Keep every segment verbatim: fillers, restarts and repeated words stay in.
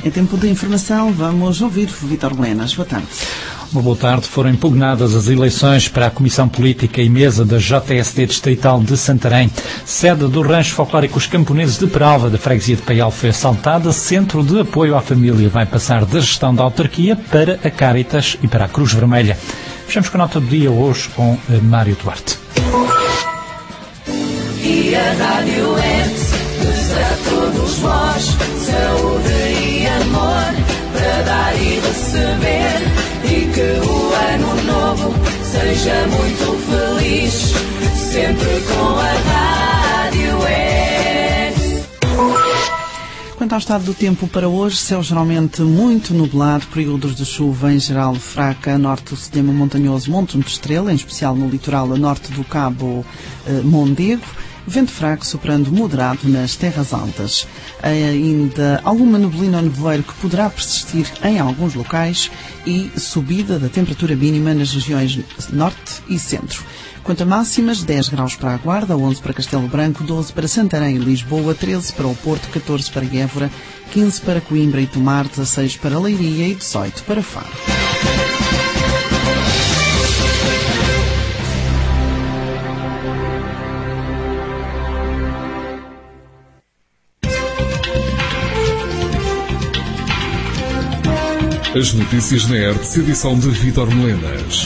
Em tempo de informação, vamos ouvir Vítor Melenas. Boa tarde. Uma boa tarde. Foram impugnadas as eleições para a Comissão Política e Mesa da J S D Distrital de Santarém. Sede do Rancho Folclórico Os Camponeses de Peralva, da freguesia de Paial, foi assaltada. Centro de Apoio à Família vai passar da gestão da autarquia para a Cáritas e para a Cruz Vermelha. Fechamos com a nota do dia hoje com Mário Duarte. E a Rádio Hertz a todos vós, saúde e amor, para dar e receber. E que o ano novo seja muito feliz, sempre com a Rádio Hertz. Quanto ao estado do tempo para hoje, céu geralmente muito nublado, períodos de chuva em geral fraca, a norte do sistema montanhoso Monte de Estrela, em especial no litoral a norte do Cabo eh, Mondego. Vento fraco soprando moderado nas terras altas. Ainda alguma neblina ou nevoeiro que poderá persistir em alguns locais e subida da temperatura mínima nas regiões norte e centro. Quanto a máximas, dez graus para a Guarda, onze para Castelo Branco, doze para Santarém e Lisboa, treze para o Porto, catorze para Évora, quinze para Coimbra e Tomar, dezasseis para Leiria e dezoito para Faro. As notícias na Hertz, edição de Vítor Melenas.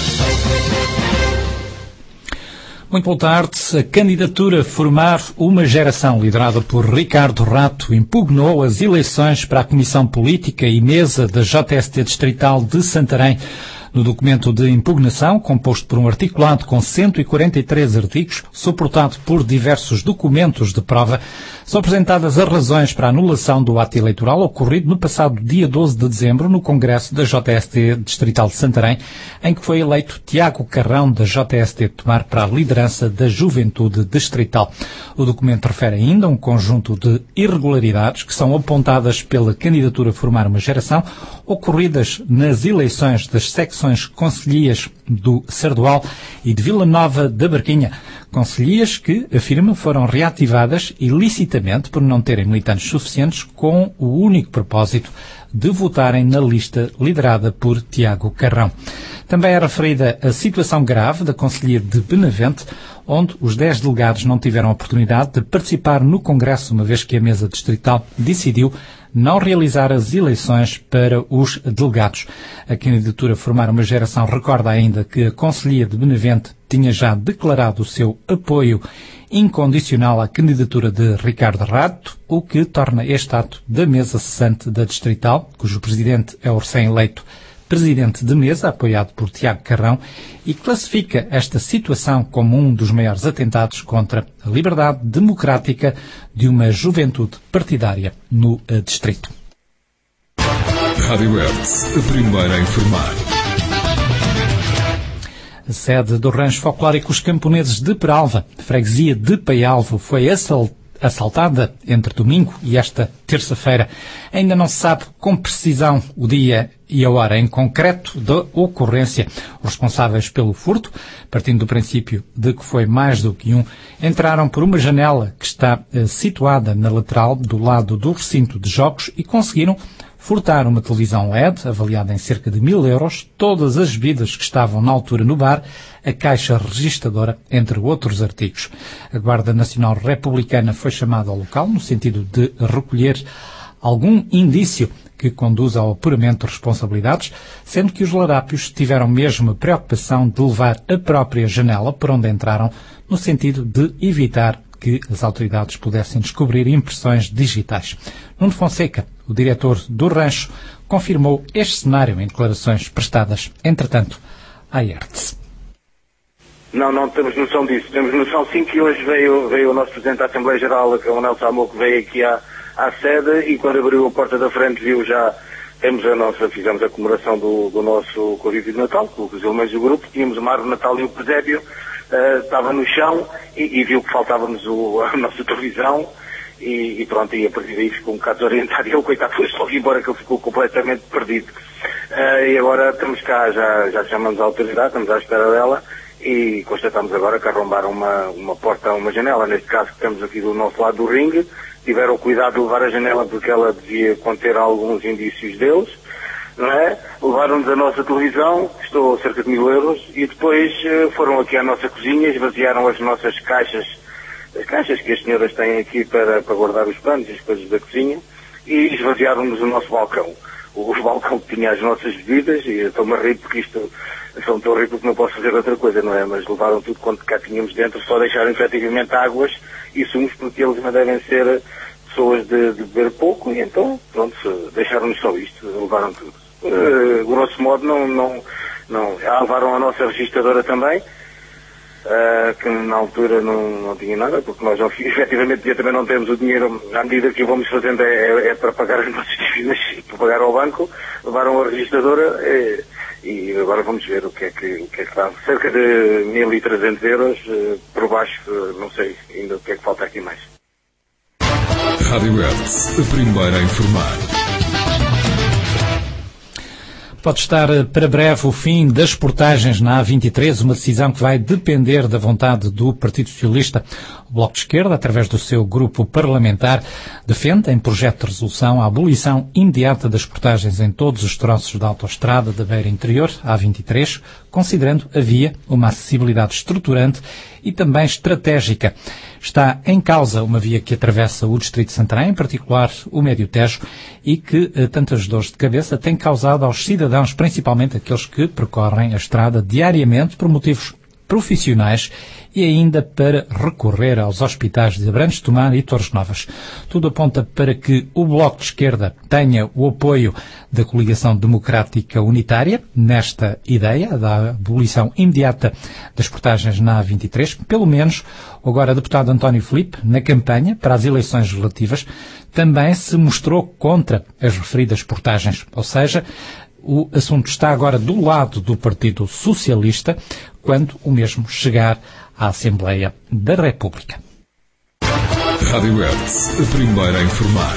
Muito boa tarde. A candidatura Formar uma Geração, liderada por Ricardo Rato, impugnou as eleições para a Comissão Política e Mesa da J S T Distrital de Santarém. No documento de impugnação, composto por um articulado com cento e quarenta e três artigos, suportado por diversos documentos de prova, são apresentadas as razões para a anulação do ato eleitoral ocorrido no passado dia doze de dezembro no Congresso da J S T Distrital de Santarém, em que foi eleito Tiago Carrão, da J S T de Tomar, para a liderança da Juventude Distrital. O documento refere ainda um conjunto de irregularidades que são apontadas pela candidatura Formar uma Geração, ocorridas nas eleições das secções concelhias do Sardual e de Vila Nova da Barquinha. Concelhias que, afirma, foram reativadas ilicitamente por não terem militantes suficientes, com o único propósito de votarem na lista liderada por Tiago Carrão. Também é referida a situação grave da Concelhia de Benavente, onde os dez delegados não tiveram a oportunidade de participar no Congresso, uma vez que a mesa distrital decidiu não realizar as eleições para os delegados. A candidatura Formar uma Geração recorda ainda que a Concelhia de Benavente tinha já declarado o seu apoio incondicional à candidatura de Ricardo Rato, o que torna este ato da mesa cessante da distrital, cujo presidente é o recém-eleito presidente de mesa, apoiado por Tiago Carrão, e classifica esta situação como um dos maiores atentados contra a liberdade democrática de uma juventude partidária no distrito. Rádio Hertz, a primeira a informar. A sede do Rancho Folclórico Os Camponeses de Peralva, freguesia de Paialvo, foi assaltada assaltada entre domingo e esta terça-feira. Ainda não se sabe com precisão o dia e a hora em concreto da ocorrência. Os responsáveis pelo furto, partindo do princípio de que foi mais do que um, entraram por uma janela que está eh, situada na lateral do lado do recinto de jogos e conseguiram furtar uma televisão L E D, avaliada em cerca de mil euros, todas as bebidas que estavam na altura no bar, a caixa registradora, entre outros artigos. A Guarda Nacional Republicana foi chamada ao local, no sentido de recolher algum indício que conduza ao apuramento de responsabilidades, sendo que os larápios tiveram mesmo a preocupação de levar a própria janela por onde entraram, no sentido de evitar que as autoridades pudessem descobrir impressões digitais. Nuno Fonseca, o diretor do rancho, confirmou este cenário em declarações prestadas, entretanto, à Hertz. Não, não temos noção disso. Temos noção sim que hoje veio, veio o nosso Presidente da Assembleia Geral, que é o Nelson Amor, que veio aqui à, à sede e quando abriu a porta da frente viu já, temos a nossa, fizemos a comemoração do, do nosso convívio de Natal, com os elementos do grupo, tínhamos uma árvore de Natal e o presépio uh, estava no chão e, e viu que faltava-nos o, a nossa televisão e, e pronto, e a partir daí ficou um bocado desorientado e ele, coitado, foi logo embora que ele ficou completamente perdido. Uh, e agora estamos cá, já, já chamamos a autoridade, estamos à espera dela e constatamos agora que arrombaram uma, uma porta, uma janela, neste caso que estamos aqui do nosso lado do ringue, tiveram cuidado de levar a janela porque ela devia conter alguns indícios deles, não é? Levaram-nos a nossa televisão, que custou cerca de mil euros, e depois uh, foram aqui à nossa cozinha, esvaziaram as nossas caixas, as caixas que as senhoras têm aqui para, para guardar os panos e as coisas da cozinha, e esvaziaram-nos o nosso balcão. O, o balcão que tinha as nossas bebidas, e eu estou-me a rir porque isto, são tão rir porque não posso fazer outra coisa, não é? Mas levaram tudo quanto cá tínhamos dentro, só deixaram efetivamente águas e sumos, porque eles não devem ser pessoas de, de beber pouco, e então, pronto, deixaram-nos só isto, levaram tudo. Uh, grosso modo, não, não, não, ah, levaram a nossa registradora também, uh, que na altura não, não tinha nada, porque nós não, efetivamente também não temos o dinheiro, à medida que o vamos fazendo é, é, é para pagar as nossas dívidas, para pagar ao banco, levaram a registradora e, e agora vamos ver o que é que, o que, é que dá. Cerca de mil e trezentos euros, uh, por baixo, uh, não sei ainda o que é que falta aqui mais. Rádio Hertz, a primeira a informar. Pode estar para breve o fim das portagens na A vinte e três, uma decisão que vai depender da vontade do Partido Socialista. O Bloco de Esquerda, através do seu grupo parlamentar, defende em projeto de resolução a abolição imediata das portagens em todos os troços da autoestrada da beira interior, A vinte e três, considerando a via uma acessibilidade estruturante e também estratégica. Está em causa uma via que atravessa o Distrito de Santarém, em particular o Médio Tejo, e que tantas dores de cabeça tem causado aos cidadãos, principalmente aqueles que percorrem a estrada diariamente por motivos profissionais e ainda para recorrer aos hospitais de Abrantes de Tomar e Torres Novas. Tudo aponta para que o Bloco de Esquerda tenha o apoio da Coligação Democrática Unitária nesta ideia da abolição imediata das portagens na A vinte e três. Pelo menos, o agora deputado António Filipe, na campanha para as eleições legislativas, também se mostrou contra as referidas portagens. Ou seja, o assunto está agora do lado do Partido Socialista quando o mesmo chegar à Assembleia da República. Rádio Hertz, a primeira a informar.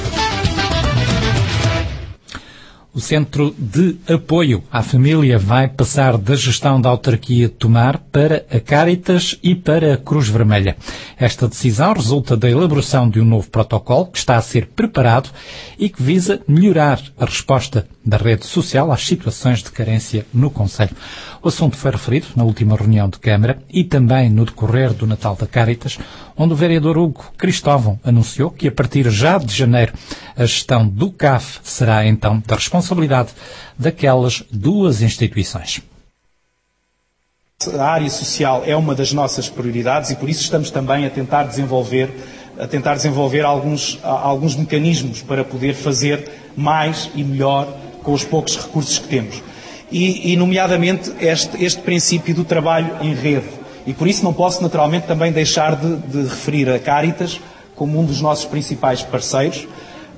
O Centro de Apoio à Família vai passar da gestão da autarquia de Tomar para a Cáritas e para a Cruz Vermelha. Esta decisão resulta da elaboração de um novo protocolo que está a ser preparado e que visa melhorar a resposta da rede social às situações de carência no concelho. O assunto foi referido na última reunião de Câmara e também no decorrer do Natal da Cáritas, onde o vereador Hugo Cristóvão anunciou que a partir já de janeiro a gestão do C A F será então da responsabilidade daquelas duas instituições. A área social é uma das nossas prioridades e por isso estamos também a tentar desenvolver, a tentar desenvolver alguns, alguns mecanismos para poder fazer mais e melhor com os poucos recursos que temos. E, e nomeadamente, este, este princípio do trabalho em rede. E por isso não posso, naturalmente, também deixar de, de referir a Cáritas como um dos nossos principais parceiros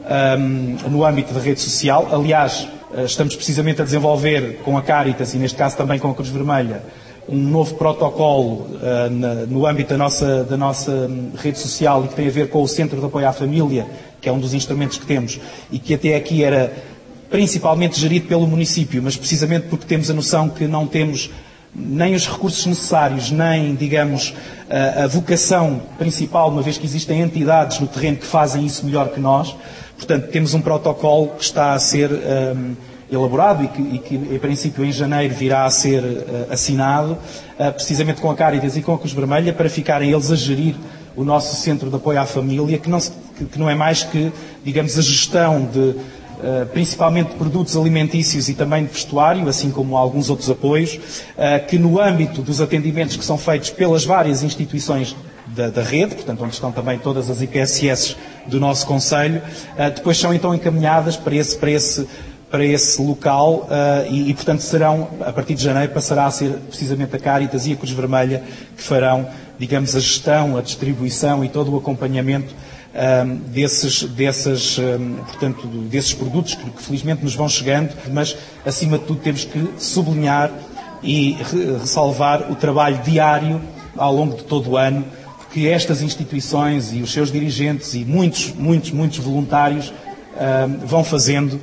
um, no âmbito da rede social. Aliás, estamos precisamente a desenvolver com a Cáritas e, neste caso, também com a Cruz Vermelha, um novo protocolo uh, na, no âmbito da nossa, da nossa um, rede social e que tem a ver com o Centro de Apoio à Família, que é um dos instrumentos que temos e que até aqui era principalmente gerido pelo município, mas precisamente porque temos a noção que não temos nem os recursos necessários, nem, digamos, a, a vocação principal, uma vez que existem entidades no terreno que fazem isso melhor que nós. Portanto, temos um protocolo que está a ser um, elaborado e que, e que, em princípio, em janeiro virá a ser uh, assinado, uh, precisamente com a Cáritas e com a Cruz Vermelha, para ficarem eles a gerir o nosso Centro de Apoio à Família, que não, se, que, que não é mais que, digamos, a gestão de Uh, principalmente de produtos alimentícios e também de vestuário, assim como alguns outros apoios, uh, que no âmbito dos atendimentos que são feitos pelas várias instituições da, da rede, portanto onde estão também todas as I P S S do nosso concelho, uh, depois são então encaminhadas para esse, para esse, para esse local uh, e, e, portanto, serão, a partir de janeiro, passará a ser precisamente a Cáritas e a Cruz Vermelha que farão, digamos, a gestão, a distribuição e todo o acompanhamento Um, desses, desses, um, portanto, desses produtos que, que felizmente nos vão chegando, mas acima de tudo temos que sublinhar e re ressalvar o trabalho diário ao longo de todo o ano que estas instituições e os seus dirigentes e muitos, muitos, muitos voluntários um, vão fazendo.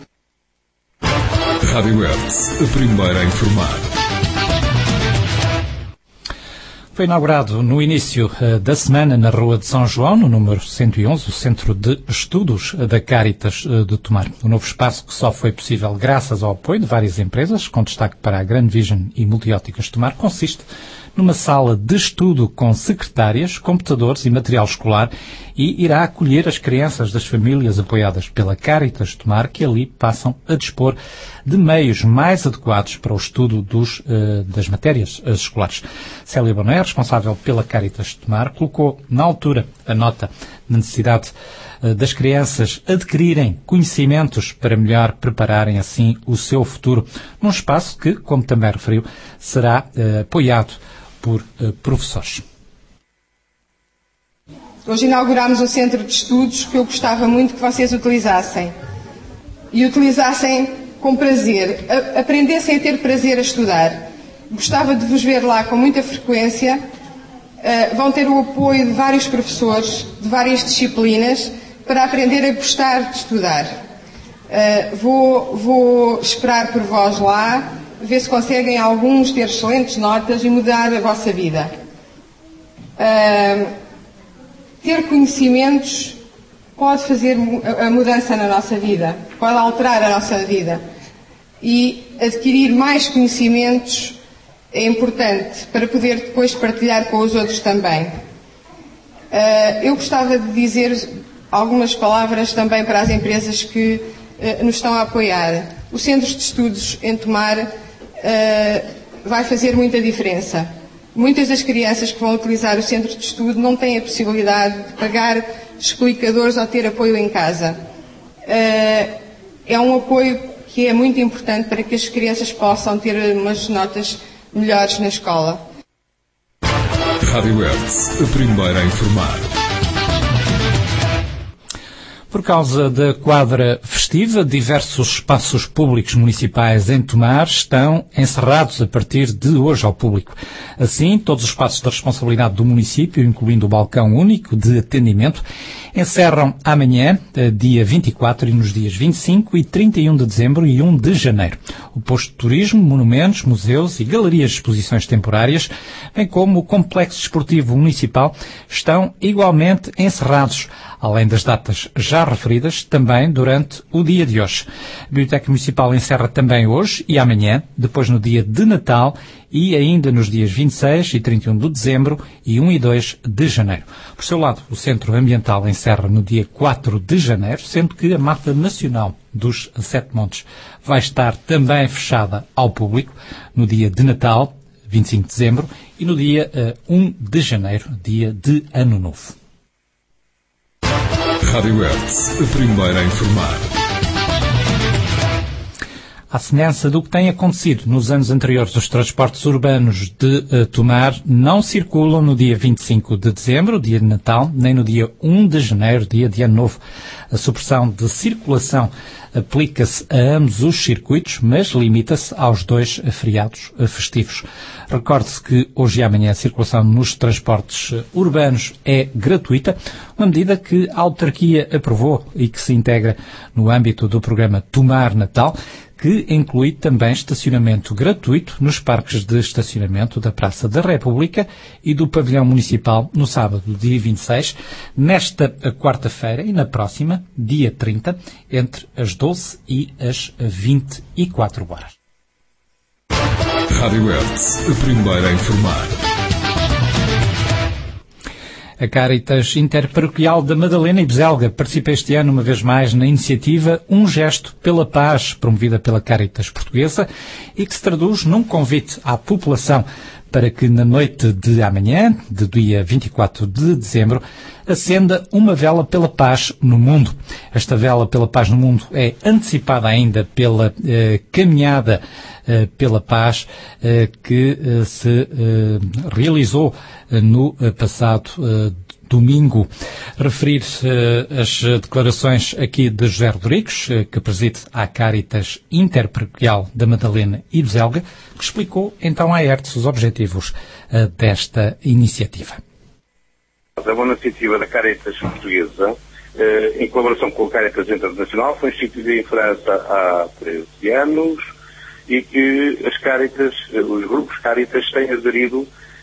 Rádio Hertz, a primeira a informar. Foi inaugurado no início uh, da semana na Rua de São João, no número cento e onze, o Centro de Estudos da Cáritas uh, de Tomar. O novo espaço que só foi possível graças ao apoio de várias empresas, com destaque para a Grand Vision e Multióticas de Tomar, consiste numa sala de estudo com secretárias, computadores e material escolar e irá acolher as crianças das famílias apoiadas pela Cáritas de Tomar, que ali passam a dispor de meios mais adequados para o estudo dos, uh, das matérias uh, escolares. Célia Boné, responsável pela Cáritas de Tomar, colocou na altura a nota na necessidade uh, das crianças adquirirem conhecimentos para melhor prepararem assim o seu futuro, num espaço que, como também referiu, será uh, apoiado por uh, professores. Hoje inauguramos um centro de estudos que eu gostava muito que vocês utilizassem. E utilizassem com prazer, a, aprendessem a ter prazer a estudar. Gostava de vos ver lá com muita frequência. Uh, vão ter o apoio de vários professores, de várias disciplinas, para aprender a gostar de estudar. Uh, vou, vou esperar por vós lá, ver se conseguem alguns ter excelentes notas e mudar a vossa vida. Uh, ter conhecimentos pode fazer a mudança na nossa vida, pode alterar a nossa vida. E adquirir mais conhecimentos é importante para poder depois partilhar com os outros também. Uh, eu gostava de dizer algumas palavras também para as empresas que uh, nos estão a apoiar. O Centro de Estudos em Tomar uh, vai fazer muita diferença. Muitas das crianças que vão utilizar o Centro de Estudo não têm a possibilidade de pagar explicadores ou ter apoio em casa. Uh, é um apoio que é muito importante para que as crianças possam ter umas notas melhores na escola. Rádio Hertz, a primeira a informar. Por causa da quadra festiva, diversos espaços públicos municipais em Tomar estão encerrados a partir de hoje ao público. Assim, todos os espaços da responsabilidade do município, incluindo o balcão único de atendimento, encerram amanhã, dia vinte e quatro, e nos dias vinte e cinco e trinta e um de dezembro e um de janeiro. O posto de turismo, monumentos, museus e galerias de exposições temporárias, bem como o complexo desportivo municipal, estão igualmente encerrados, além das datas já referidas, também durante o dia de hoje. A Biblioteca Municipal encerra também hoje e amanhã, depois no dia de Natal e ainda nos dias vinte e seis e trinta e um de dezembro e um e dois de janeiro. Por seu lado, o Centro Ambiental encerra no dia quatro de janeiro, sendo que a Mata Nacional dos Sete Montes vai estar também fechada ao público no dia de Natal, vinte e cinco de dezembro, e no dia uh, um de janeiro, dia de Ano Novo. Rádio Hertz, a primeira a informar. À semelhança do que tem acontecido nos anos anteriores, os transportes urbanos de uh, Tomar não circulam no dia vinte e cinco de dezembro, dia de Natal, nem no dia um de janeiro, dia de Ano Novo. A supressão de circulação aplica-se a ambos os circuitos, mas limita-se aos dois feriados festivos. Recorde-se que hoje e amanhã a circulação nos transportes urbanos é gratuita, uma medida que a autarquia aprovou e que se integra no âmbito do programa Tomar Natal, que inclui também estacionamento gratuito nos parques de estacionamento da Praça da República e do Pavilhão Municipal no sábado, dia vinte e seis, nesta quarta-feira e na próxima, dia trinta, entre as doze e as vinte e quatro horas. Rádio Hertz, a primeira a informar. A Cáritas Interparoquial da Madalena e Beselga participa este ano, uma vez mais, na iniciativa Um Gesto pela Paz, promovida pela Cáritas Portuguesa, e que se traduz num convite à população para que na noite de amanhã, de dia vinte e quatro de dezembro, acenda uma vela pela paz no mundo. Esta vela pela paz no mundo é antecipada ainda pela eh, caminhada eh, pela paz eh, que eh, se eh, realizou eh, no eh, passado eh, domingo. Referir uh, as declarações aqui de José Rodrigues, uh, que preside a Cáritas Interparoquial da Madalena e Beselga, que explicou então à Hertz os objetivos uh, desta iniciativa. É uma iniciativa da Cáritas Portuguesa, uh, em colaboração com a Cáritas Internacional, foi instituída em França há treze anos e que as Cáritas, uh, os grupos Cáritas têm aderido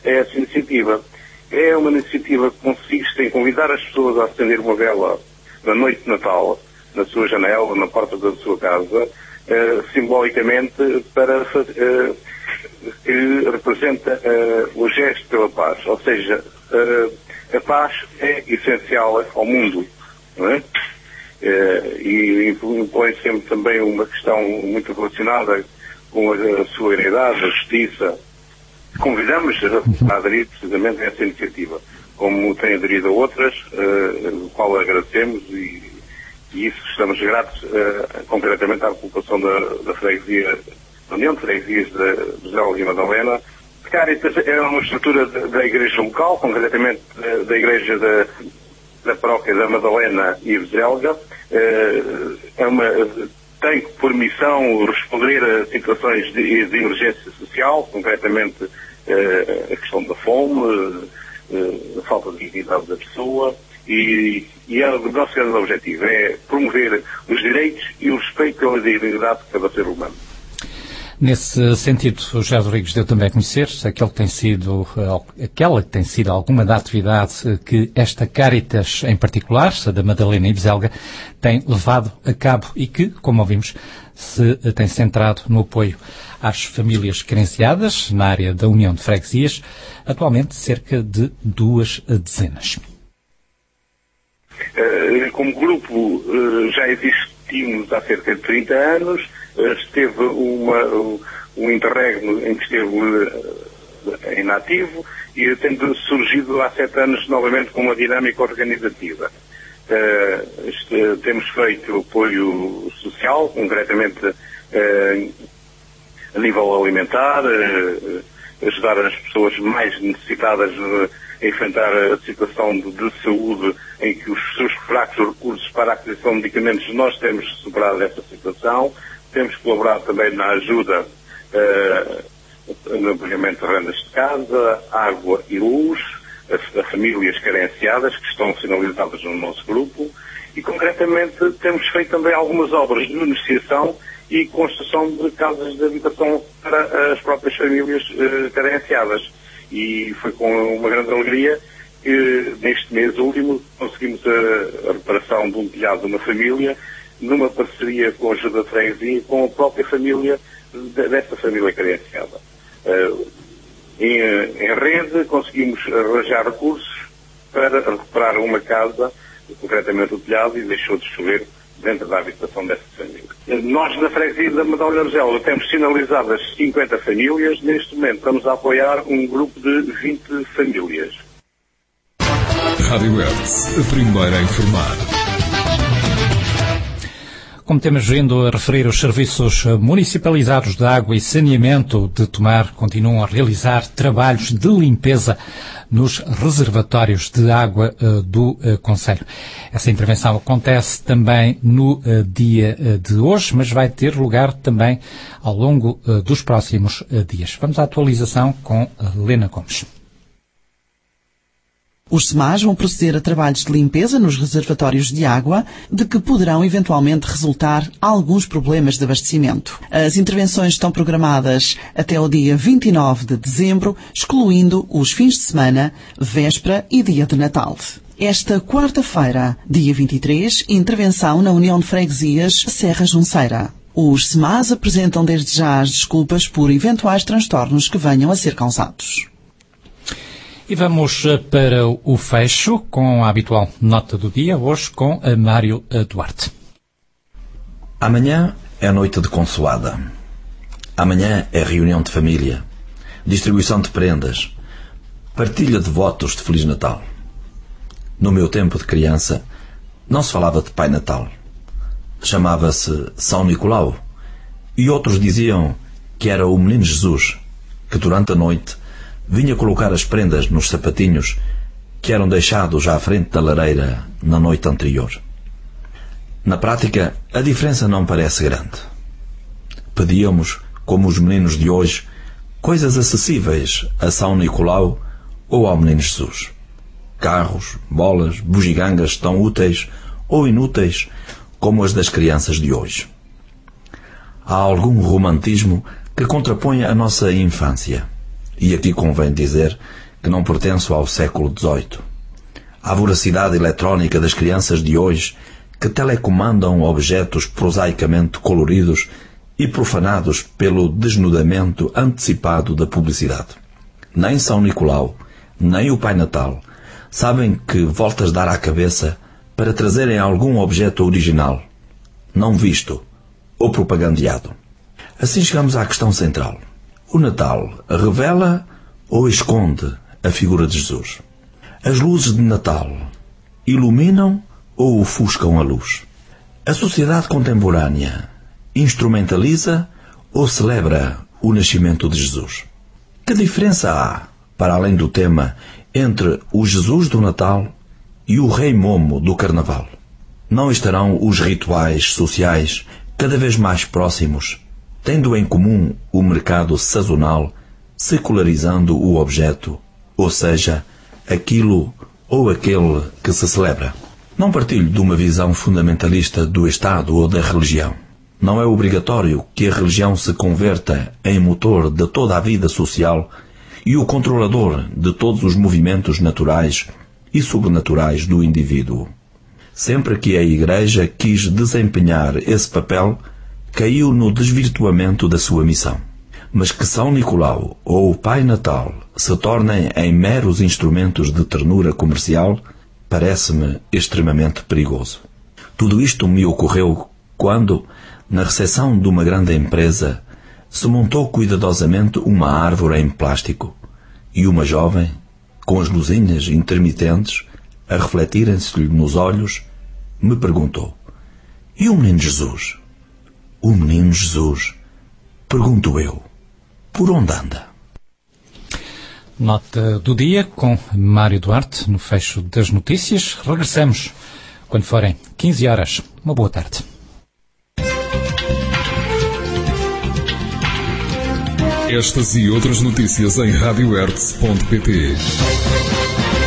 a essa iniciativa. É uma iniciativa que consiste em convidar as pessoas a acender uma vela na noite de Natal, na sua janela, na porta da sua casa, uh, simbolicamente para uh, que representa uh, o gesto pela paz. Ou seja, uh, a paz é essencial ao mundo, não é? Uh, e impõe sempre também uma questão muito relacionada com a, a solidariedade, a justiça. Convidamos a aderir precisamente a essa iniciativa, como tem aderido a outras, uh, do qual agradecemos e, e isso estamos gratos uh, concretamente à população da, da freguesia, da União de Freguesias de Vizelga e Madalena. A Caritas é uma estrutura da, da igreja local, concretamente da, da igreja da, da paróquia da Madalena e Vizelga. Uh, é uma, tem por missão responder a situações de, de emergência social, concretamente uh, a questão da fome, uh, a falta de dignidade da pessoa, e, e é, o nosso grande objetivo é promover os direitos e o respeito pela dignidade de cada ser humano. Nesse sentido, o José Rodrigues deu também a conhecer aquele que tem sido, aquela que tem sido alguma da atividade que esta Caritas, em particular, a da Madalena e Vizelga, tem levado a cabo e que, como ouvimos, se tem centrado no apoio às famílias carenciadas na área da União de Freguesias, atualmente cerca de duas dezenas. Como grupo já existimos há cerca de trinta anos, esteve uma, um interregno em que esteve inativo e tem surgido há sete anos novamente com uma dinâmica organizativa. Uh, este, temos feito apoio social, concretamente uh, a nível alimentar, uh, ajudar as pessoas mais necessitadas uh, a enfrentar a situação de, de saúde em que os seus fracos recursos para a aquisição de medicamentos, nós temos superado essa situação. Temos colaborado também na ajuda uh, no pagamento de rendas de casa, água e luz, a, a famílias carenciadas que estão sinalizadas no nosso grupo e, concretamente, temos feito também algumas obras de beneficiação e construção de casas de habitação para as próprias famílias uh, carenciadas. E foi com uma grande alegria que, neste mês último, conseguimos a, a reparação de um telhado de uma família, numa parceria com a ajuda de freguesia e com a própria família dessa família carenciada. Uh, em, em rede conseguimos arranjar recursos para recuperar uma casa, concretamente o telhado, e deixou de chover dentro da habitação dessa família. Nós, na freguesia da Madalena e Vizelga, temos sinalizadas cinquenta famílias. Neste momento estamos a apoiar um grupo de vinte famílias. Rádio Hertz, a primeira a informar. Como temos vindo a referir, os serviços municipalizados de água e saneamento de Tomar continuam a realizar trabalhos de limpeza nos reservatórios de água uh, do uh, concelho. Essa intervenção acontece também no uh, dia uh, de hoje, mas vai ter lugar também ao longo uh, dos próximos uh, dias. Vamos à atualização com Helena Gomes. Os SEMAS vão proceder a trabalhos de limpeza nos reservatórios de água, de que poderão eventualmente resultar alguns problemas de abastecimento. As intervenções estão programadas até o dia vinte e nove de dezembro, excluindo os fins de semana, véspera e dia de Natal. Esta quarta-feira, dia vinte e três, intervenção na União de Freguesias Serra Junceira. Os SEMAS apresentam desde já as desculpas por eventuais transtornos que venham a ser causados. E vamos para o fecho com a habitual nota do dia, hoje com a Mário Duarte. Amanhã é noite de consoada. Amanhã é reunião de família, distribuição de prendas, partilha de votos de Feliz Natal. No meu tempo de criança, não se falava de Pai Natal. Chamava-se São Nicolau, e outros diziam que era o Menino Jesus, que durante a noite vinha colocar as prendas nos sapatinhos que eram deixados à frente da lareira na noite anterior. Na prática, a diferença não parece grande. Pedíamos, como os meninos de hoje, coisas acessíveis a São Nicolau ou ao Menino Jesus. Carros, bolas, bugigangas tão úteis ou inúteis como as das crianças de hoje. Há algum romantismo que contrapõe a nossa infância. E aqui convém dizer que não pertenço ao século dezoito. À voracidade eletrónica das crianças de hoje, que telecomandam objetos prosaicamente coloridos e profanados pelo desnudamento antecipado da publicidade. Nem São Nicolau, nem o Pai Natal sabem que voltas dar à cabeça para trazerem algum objeto original, não visto ou propagandeado. Assim chegamos à questão central. O Natal revela ou esconde a figura de Jesus? As luzes de Natal iluminam ou ofuscam a luz? A sociedade contemporânea instrumentaliza ou celebra o nascimento de Jesus? Que diferença há, para além do tema, entre o Jesus do Natal e o Rei Momo do Carnaval? Não estarão os rituais sociais cada vez mais próximos, tendo em comum o mercado sazonal, secularizando o objeto, ou seja, aquilo ou aquele que se celebra? Não partilho de uma visão fundamentalista do Estado ou da religião. Não é obrigatório que a religião se converta em motor de toda a vida social e o controlador de todos os movimentos naturais e sobrenaturais do indivíduo. Sempre que a Igreja quis desempenhar esse papel, caiu no desvirtuamento da sua missão. Mas que São Nicolau ou o Pai Natal se tornem em meros instrumentos de ternura comercial, parece-me extremamente perigoso. Tudo isto me ocorreu quando, na recepção de uma grande empresa, se montou cuidadosamente uma árvore em plástico e uma jovem, com as luzinhas intermitentes a refletirem-se-lhe nos olhos, me perguntou: e o menino Jesus? O menino Jesus, pergunto eu, por onde anda? Nota do dia com Mário Duarte no fecho das notícias. Regressamos quando forem quinze horas. Uma boa tarde. Estas e outras notícias em radio hertz ponto pt.